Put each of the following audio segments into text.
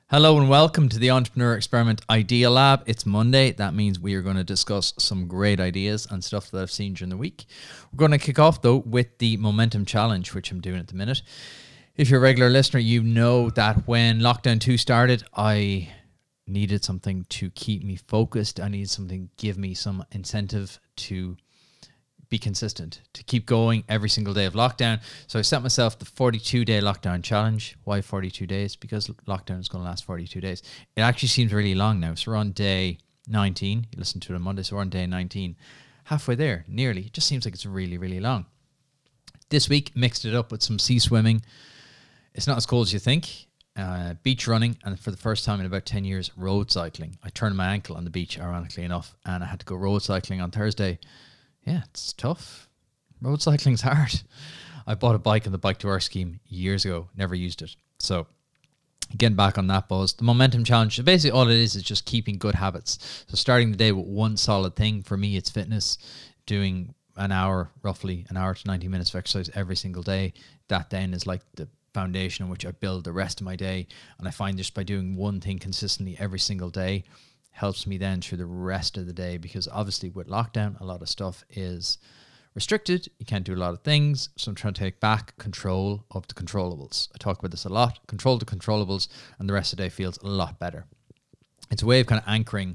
Hello and welcome to the Entrepreneur Experiment Idea Lab. It's Monday. That means we are going to discuss some great ideas and stuff that I've seen during the week. We're going to kick off though with the Momentum Challenge, which I'm doing at the minute. If you're a regular listener, you know that when Lockdown 2 started, I needed something to keep me focused. I needed something to give me some incentive to be consistent, to keep going every single day of lockdown. So I set myself the 42-day lockdown challenge. Why 42 days? Because lockdown is going to last 42 days. It actually seems really long now. So we're on day 19. You listen to it on Monday, so we're on day 19. Halfway there, nearly. It just seems like it's really, really long. This week, mixed it up with some sea swimming. It's not as cold as you think. Beach running, and for the first time in about 10 years, road cycling. I turned my ankle on the beach, ironically enough, and I had to go road cycling on Thursday. Yeah, it's tough. Road cycling's hard. I bought a bike in the Bike to Work scheme years ago, never used it. So getting back on that buzz. The Momentum Challenge, basically all it is just keeping good habits. So starting the day with one solid thing. For me, it's fitness, doing roughly an hour to 90 minutes of exercise every single day. That then is like the foundation on which I build the rest of my day. And I find just by doing one thing consistently every single day helps me then through the rest of the day, because obviously with lockdown, a lot of stuff is restricted. You can't do a lot of things. So I'm trying to take back control of the controllables. I talk about this a lot. Control the controllables, and the rest of the day feels a lot better. It's a way of kind of anchoring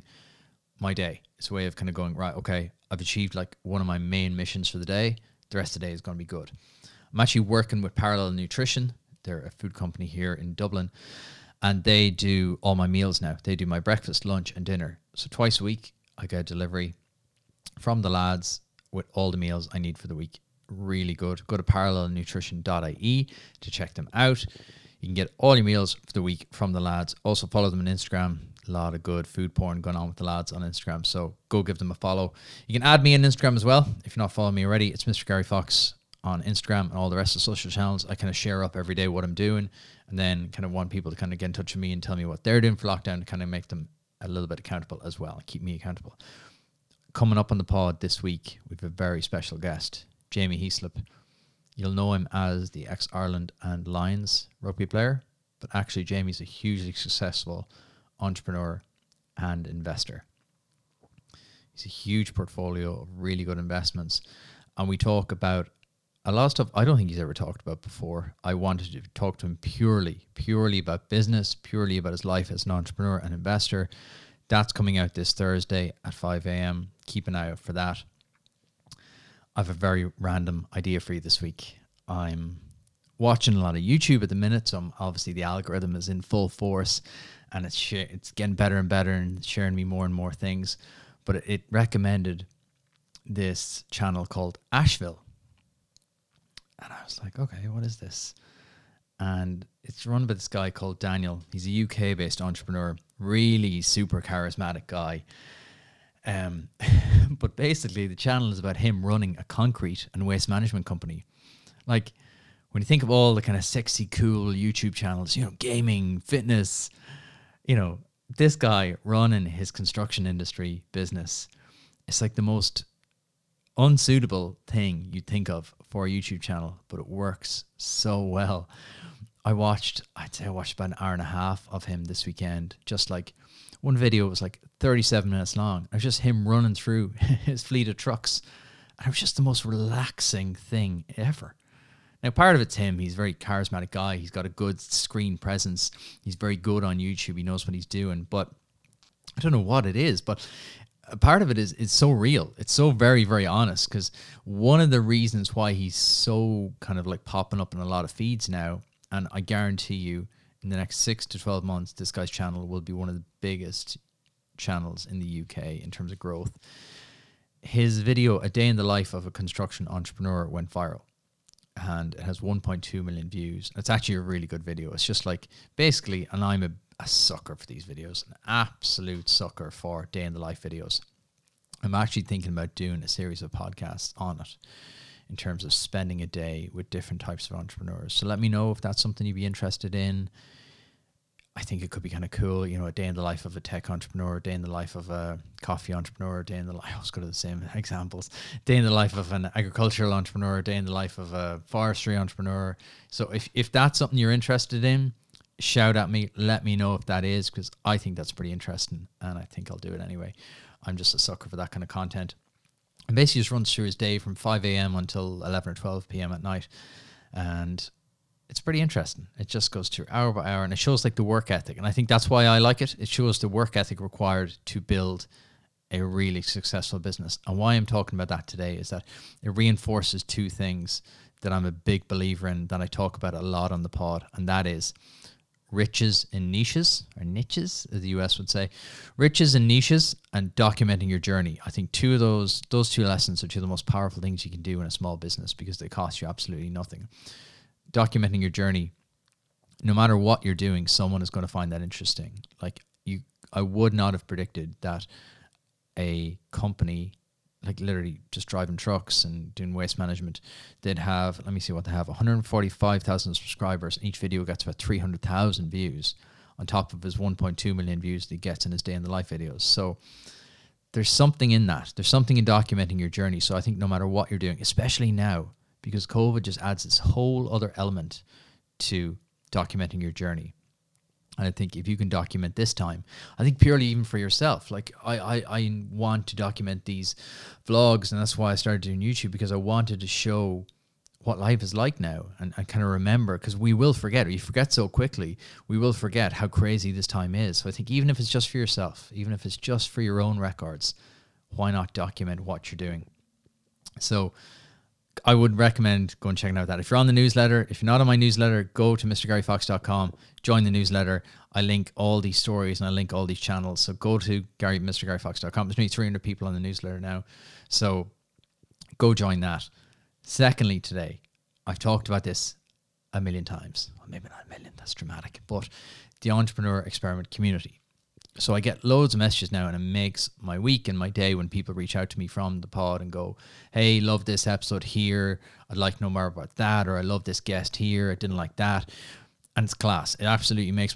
my day. It's a way of kind of going, right, okay, I've achieved like one of my main missions for the day. The rest of the day is going to be good. I'm actually working with Parallel Nutrition. They're a food company here in Dublin. And they do all my meals now. They do my breakfast, lunch, and dinner. So twice a week, I get a delivery from the lads with all the meals I need for the week. Really good. Go to parallelnutrition.ie to check them out. You can get all your meals for the week from the lads. Also follow them on Instagram. A lot of good food porn going on with the lads on Instagram. So go give them a follow. You can add me on Instagram as well. If you're not following me already, it's Mr. Gary Fox on Instagram and all the rest of the social channels. I kind of share up every day what I'm doing, and then kind of want people to kind of get in touch with me and tell me what they're doing for lockdown to kind of make them a little bit accountable as well, keep me accountable. Coming up on the pod this week, we have a very special guest, Jamie Heaslip. You'll know him as the ex-Ireland and Lions rugby player, but actually Jamie's a hugely successful entrepreneur and investor. He's a huge portfolio of really good investments, and we talk about a lot of stuff I don't think he's ever talked about before. I wanted to talk to him purely about business, purely about his life as an entrepreneur and investor. That's coming out this Thursday at 5 a.m. Keep an eye out for that. I have a very random idea for you this week. I'm watching a lot of YouTube at the minute, so obviously the algorithm is in full force, and it's getting better and better and sharing me more and more things. But it recommended this channel called Asheville. And I was like, okay, what is this? And it's run by this guy called Daniel. He's a UK-based entrepreneur, really super charismatic guy. But basically, the channel is about him running a concrete and waste management company. Like, when you think of all the kind of sexy, cool YouTube channels, gaming, fitness, this guy running his construction industry business, it's like the most unsuitable thing you'd think of for a YouTube channel, but it works so well. I'd say I watched about an hour and a half of him this weekend. Just like one video was like 37 minutes long. It was just him running through his fleet of trucks. And it was just the most relaxing thing ever. Now, part of it's him. He's a very charismatic guy. He's got a good screen presence. He's very good on YouTube. He knows what he's doing. But I don't know what it is, but part of it is it's so real. It's so very, very honest, because one of the reasons why he's so kind of like popping up in a lot of feeds now, and I guarantee you in the next 6 to 12 months, this guy's channel will be one of the biggest channels in the UK in terms of growth. His video, A Day in the Life of a Construction Entrepreneur, went viral, and it has 1.2 million views. It's actually a really good video. It's just like basically, and I'm a sucker for these videos, an absolute sucker for day in the life videos. I'm actually thinking about doing a series of podcasts on it in terms of spending a day with different types of entrepreneurs. So let me know if that's something you'd be interested in. I think it could be kind of cool, a day in the life of a tech entrepreneur, a day in the life of a coffee entrepreneur, a day in the life, I was going to the same examples, day in the life of an agricultural entrepreneur, a day in the life of a forestry entrepreneur. So if that's something you're interested in, shout at me, let me know if that is, because I think that's pretty interesting and I think I'll do it anyway. I'm just a sucker for that kind of content. And basically just runs through his day from 5 a.m. until 11 or 12 p.m. at night. And it's pretty interesting. It just goes through hour by hour and it shows like the work ethic. And I think that's why I like it. It shows the work ethic required to build a really successful business. And why I'm talking about that today is that it reinforces two things that I'm a big believer in, that I talk about a lot on the pod. And that is riches in niches, or niches, as the US would say. Riches in niches and documenting your journey. I think those two lessons are two of the most powerful things you can do in a small business because they cost you absolutely nothing. Documenting your journey, no matter what you're doing, someone is going to find that interesting. I would not have predicted that a company, like literally just driving trucks and doing waste management, they'd have, let me see what they have, 145,000 subscribers. And each video gets about 300,000 views on top of his 1.2 million views that he gets in his day in the life videos. So there's something in that. There's something in documenting your journey. So I think no matter what you're doing, especially now, because COVID just adds this whole other element to documenting your journey. And I think if you can document this time, I think purely even for yourself, like I want to document these vlogs, and that's why I started doing YouTube, because I wanted to show what life is like now and kind of remember, because we will forget. We forget so quickly. We will forget how crazy this time is. So I think even if it's just for yourself, even if it's just for your own records, why not document what you're doing? So I would recommend going and checking out that. If you're on the newsletter, if you're not on my newsletter, go to mrgaryfox.com, join the newsletter. I link all these stories and I link all these channels. So go to mrgaryfox.com. There's only 300 people on the newsletter now. So go join that. Secondly, today, I've talked about this a million times. Well, maybe not a million, that's dramatic, but the Entrepreneur Experiment community. So I get loads of messages now, and it makes my week and my day when people reach out to me from the pod and go, hey, love this episode here. I'd like to know more about that. Or I love this guest here. I didn't like that. And it's class. It absolutely makes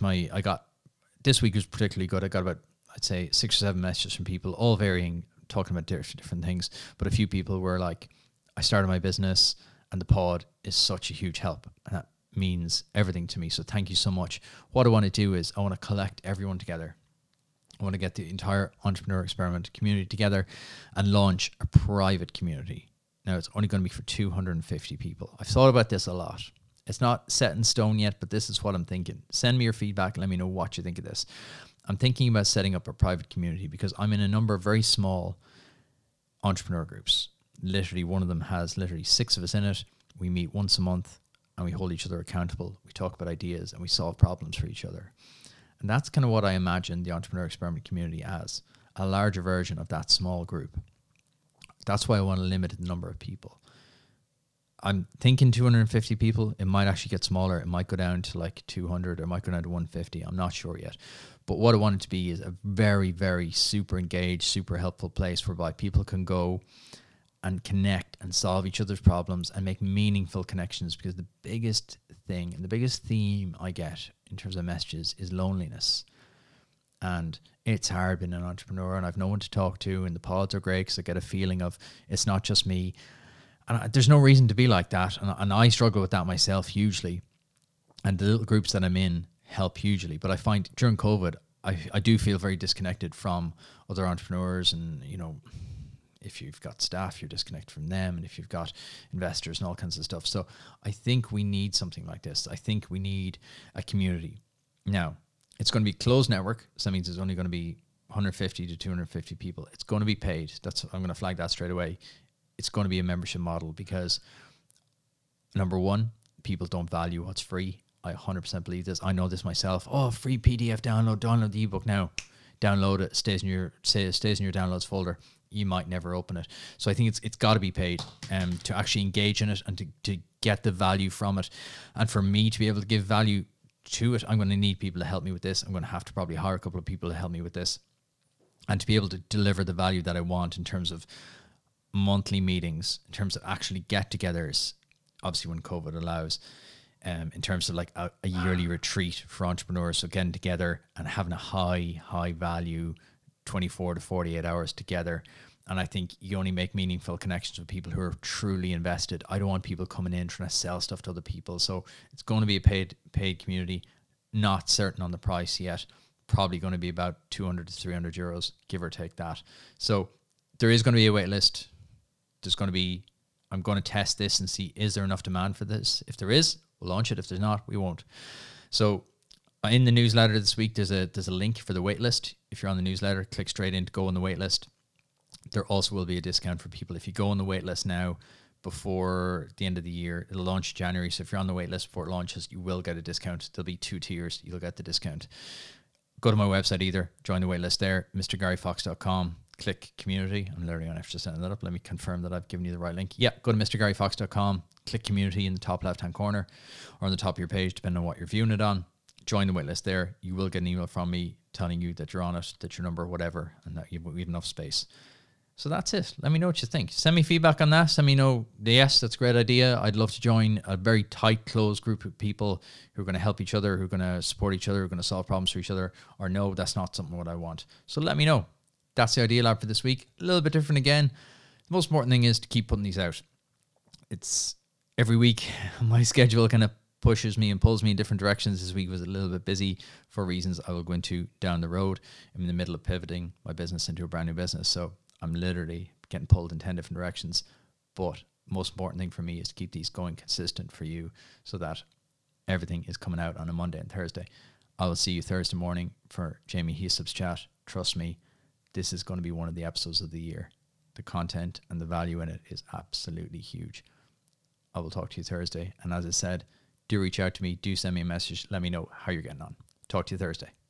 this week was particularly good. I got about, I'd say 6 or 7 messages from people, all varying, talking about different things. But a few people were like, I started my business and the pod is such a huge help. And that means everything to me. So thank you so much. What I want to do is I want to collect everyone together. I want to get the entire Entrepreneur Experiment community together and launch a private community. Now, it's only going to be for 250 people. I've thought about this a lot. It's not set in stone yet, but this is what I'm thinking. Send me your feedback and let me know what you think of this. I'm thinking about setting up a private community because I'm in a number of very small entrepreneur groups. Literally, one of them has literally 6 of us in it. We meet once a month and we hold each other accountable. We talk about ideas and we solve problems for each other. And that's kind of what I imagine the Entrepreneur Experiment community as, a larger version of that small group. That's why I want to limit the number of people. I'm thinking 250 people. It might actually get smaller. It might go down to like 200 or it might go down to 150. I'm not sure yet. But what I want it to be is a very, very super engaged, super helpful place whereby people can go and connect and solve each other's problems and make meaningful connections, because the biggest thing and the biggest theme I get in terms of messages is loneliness. And it's hard being an entrepreneur and I've no one to talk to, and the pods are great because I get a feeling of it's not just me. And there's no reason to be like that. And I struggle with that myself hugely. And the little groups that I'm in help hugely. But I find during COVID, I do feel very disconnected from other entrepreneurs. And, you know, if you've got staff, you're disconnected from them. And if you've got investors and all kinds of stuff. So I think we need something like this. I think we need a community. Now, it's going to be closed network. So that means there's only going to be 150 to 250 people. It's going to be paid. I'm going to flag that straight away. It's going to be a membership model because, number one, people don't value what's free. I 100% believe this. I know this myself. Oh, free PDF download the ebook now. Download it. Stays in your downloads folder. You might never open it. So I think it's got to be paid to actually engage in it and to get the value from it. And for me to be able to give value to it, I'm going to need people to help me with this. I'm going to have to probably hire a couple of people to help me with this, and to be able to deliver the value that I want in terms of monthly meetings, in terms of actually get-togethers, obviously when COVID allows, in terms of like a yearly retreat for entrepreneurs. So getting together and having a high value 24 to 48 hours together. And I think you only make meaningful connections with people who are truly invested. I don't want people coming in trying to sell stuff to other people. So it's going to be a paid community. Not certain on the price yet. Probably going to be about 200 to 300 euros, give or take that. So there is going to be a wait list. I'm going to test this and see, is there enough demand for this? If there is, we'll launch it. If there's not, we won't. So in the newsletter this week, there's a link for the wait list. If you're on the newsletter, click straight in to go on the wait list. There also will be a discount for people. If you go on the wait list now before the end of the year, it'll launch January. So if you're on the wait list before it launches, you will get a discount. There'll be 2 tiers. You'll get the discount. Go to my website either. Join the wait list there, mrgaryfox.com. Click community. I'm literally on after setting that up. Let me confirm that I've given you the right link. Yeah, go to mrgaryfox.com. Click community in the top left-hand corner or on the top of your page, depending on what you're viewing it on. Join the waitlist there. You will get an email from me telling you that you're on it, that your number, whatever, and that we have enough space. So that's it. Let me know what you think. Send me feedback on that. Send me know, yes, that's a great idea. I'd love to join a very tight, closed group of people who are going to help each other, who are going to support each other, who are going to solve problems for each other, or no, that's not something what I want. So let me know. That's the Idea Lab for this week. A little bit different again. The most important thing is to keep putting these out. It's every week. My schedule kind of pushes me and pulls me in different directions. This week was a little bit busy for reasons I will go into down the road. I'm in the middle of pivoting my business into a brand new business. So I'm literally getting pulled in 10 different directions. But most important thing for me is to keep these going consistent for you so that everything is coming out on a Monday and Thursday. I will see you Thursday morning for Jamie Heaslip's chat. Trust me, this is going to be one of the episodes of the year. The content and the value in it is absolutely huge. I will talk to you Thursday. And as I said, do reach out to me. Do send me a message. Let me know how you're getting on. Talk to you Thursday.